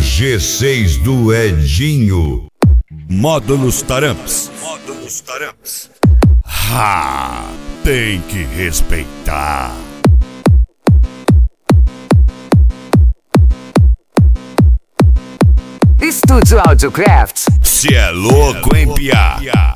G6 do Edinho. Módulos Taramps. Tem que respeitar. Estúdio Audiocraft. Cê é louco, hein, piá?